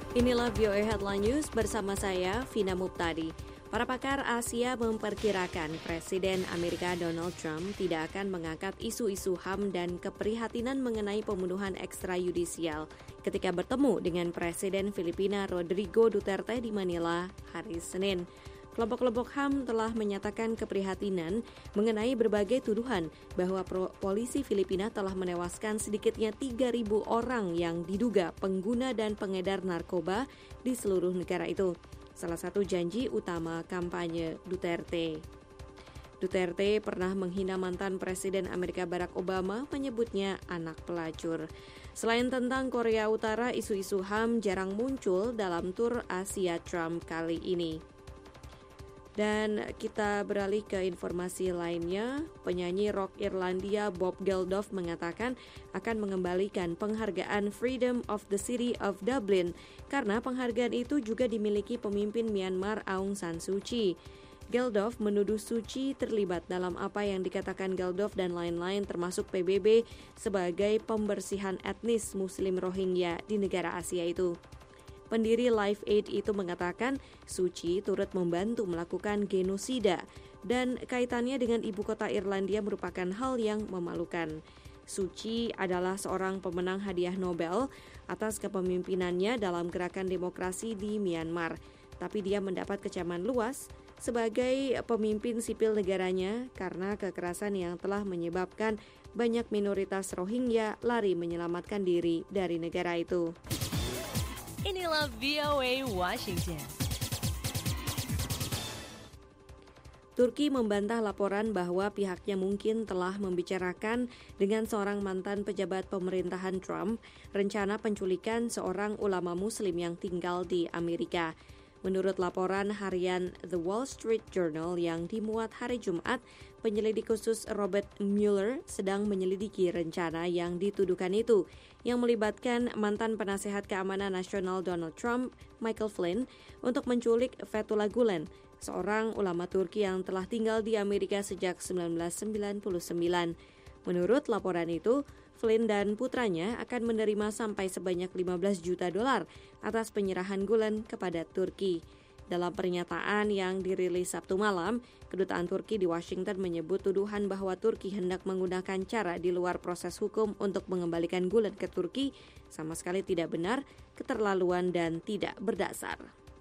Inilah VOA Headline News bersama saya, Vina Muptadi. Para pakar Asia memperkirakan Presiden Amerika Donald Trump tidak akan mengangkat isu-isu HAM dan keprihatinan mengenai pembunuhan ekstrayudisial ketika bertemu dengan Presiden Filipina Rodrigo Duterte di Manila hari Senin. Kelompok-kelompok HAM telah menyatakan keprihatinan mengenai berbagai tuduhan bahwa polisi Filipina telah menewaskan sedikitnya 3.000 orang yang diduga pengguna dan pengedar narkoba di seluruh negara itu. Salah satu janji utama kampanye Duterte. Duterte pernah menghina mantan Presiden Amerika Barack Obama, menyebutnya anak pelacur. Selain tentang Korea Utara, isu-isu HAM jarang muncul dalam tur Asia Trump kali ini. Dan kita beralih ke informasi lainnya. Penyanyi rock Irlandia Bob Geldof mengatakan akan mengembalikan penghargaan Freedom of the City of Dublin karena penghargaan itu juga dimiliki pemimpin Myanmar Aung San Suu Kyi. Geldof menuduh Suu Kyi terlibat dalam apa yang dikatakan Geldof dan lain-lain termasuk PBB sebagai pembersihan etnis Muslim Rohingya di negara Asia itu. Pendiri Live Aid itu mengatakan Suu Kyi turut membantu melakukan genosida dan kaitannya dengan ibu kota Irlandia merupakan hal yang memalukan. Suu Kyi adalah seorang pemenang hadiah Nobel atas kepemimpinannya dalam gerakan demokrasi di Myanmar, tapi dia mendapat kecaman luas sebagai pemimpin sipil negaranya karena kekerasan yang telah menyebabkan banyak minoritas Rohingya lari menyelamatkan diri dari negara itu. Inilah VOA Washington. Turki membantah laporan bahwa pihaknya mungkin telah membicarakan dengan seorang mantan pejabat pemerintahan Trump rencana penculikan seorang ulama Muslim yang tinggal di Amerika. Menurut laporan harian The Wall Street Journal yang dimuat hari Jumat, penyelidik khusus Robert Mueller sedang menyelidiki rencana yang dituduhkan itu, yang melibatkan mantan penasehat keamanan nasional Donald Trump, Michael Flynn, untuk menculik Fethullah Gulen, seorang ulama Turki yang telah tinggal di Amerika sejak 1999. Menurut laporan itu, Flynn dan putranya akan menerima sampai sebanyak $15 juta atas penyerahan Gulen kepada Turki. Dalam pernyataan yang dirilis Sabtu malam, kedutaan Turki di Washington menyebut tuduhan bahwa Turki hendak menggunakan cara di luar proses hukum untuk mengembalikan Gulen ke Turki sama sekali tidak benar, keterlaluan dan tidak berdasar.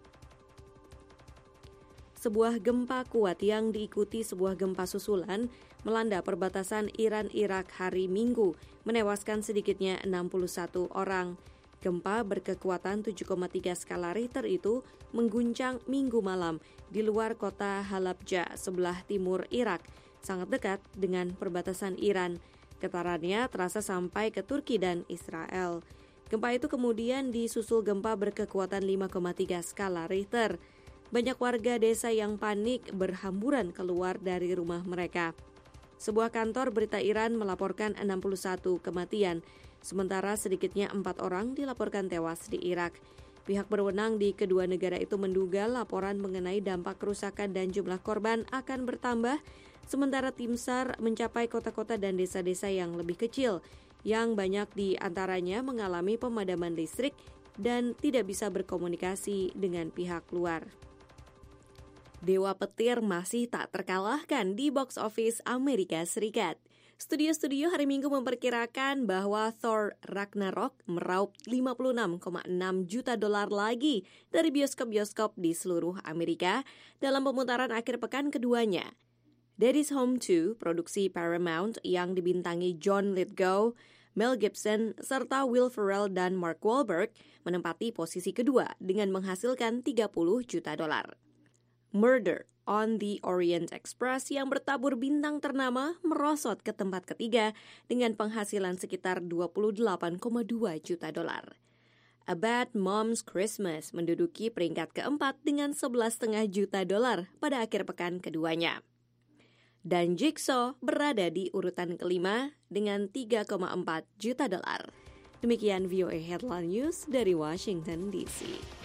Sebuah gempa kuat yang diikuti sebuah gempa susulan melanda perbatasan Iran-Irak hari Minggu, menewaskan sedikitnya 61 orang. Gempa berkekuatan 7,3 skala Richter itu mengguncang Minggu malam di luar kota Halabja, sebelah timur Irak, sangat dekat dengan perbatasan Iran. Getarannya terasa sampai ke Turki dan Israel. Gempa itu kemudian disusul gempa berkekuatan 5,3 skala Richter. Banyak warga desa yang panik berhamburan keluar dari rumah mereka. Sebuah kantor berita Iran melaporkan 61 kematian, sementara sedikitnya 4 orang dilaporkan tewas di Irak. Pihak berwenang di kedua negara itu menduga laporan mengenai dampak kerusakan dan jumlah korban akan bertambah, sementara tim SAR mencapai kota-kota dan desa-desa yang lebih kecil, yang banyak di antaranya mengalami pemadaman listrik dan tidak bisa berkomunikasi dengan pihak luar. Dewa Petir masih tak terkalahkan di box office Amerika Serikat. Studio-studio hari Minggu memperkirakan bahwa Thor Ragnarok meraup $56,6 juta lagi dari bioskop-bioskop di seluruh Amerika dalam pemutaran akhir pekan keduanya. Daddy's Home 2, produksi Paramount yang dibintangi John Lithgow, Mel Gibson, serta Will Ferrell dan Mark Wahlberg menempati posisi kedua dengan menghasilkan $30 juta. Murder on the Orient Express yang bertabur bintang ternama merosot ke tempat ketiga dengan penghasilan sekitar $28,2 juta. A Bad Mom's Christmas menduduki peringkat keempat dengan $11,5 juta pada akhir pekan keduanya. Dan Jigsaw berada di urutan kelima dengan $3,4 juta. Demikian VOA Headline News dari Washington DC.